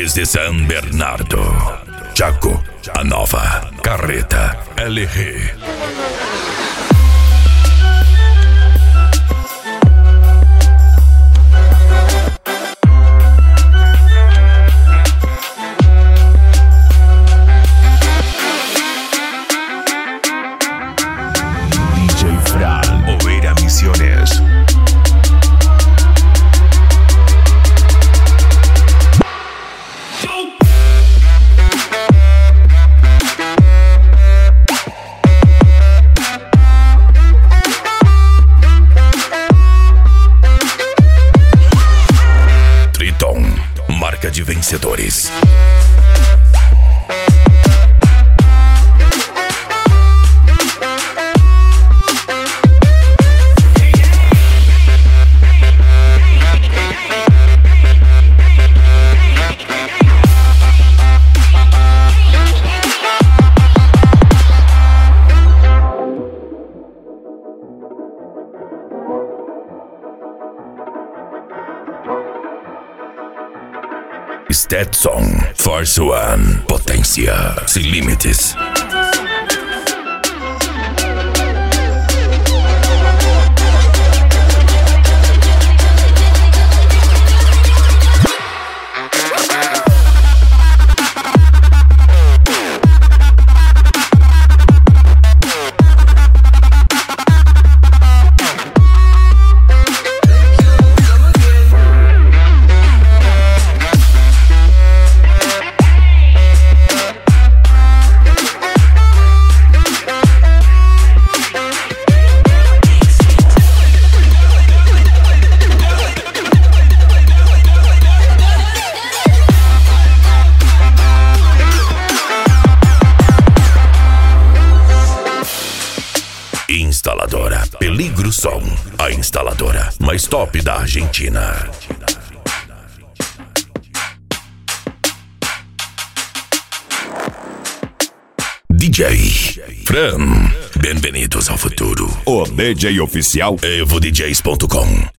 Desde San Bernardo, Chaco, a nova Carreta LR. Misiones. Triton, marca de vencedores. Stetson, Force One, potência sem limites. Instaladora Peligro Som, a instaladora mais top da Argentina. DJ Fran, bem-vindos ao futuro. O DJ oficial EvoDJs.com.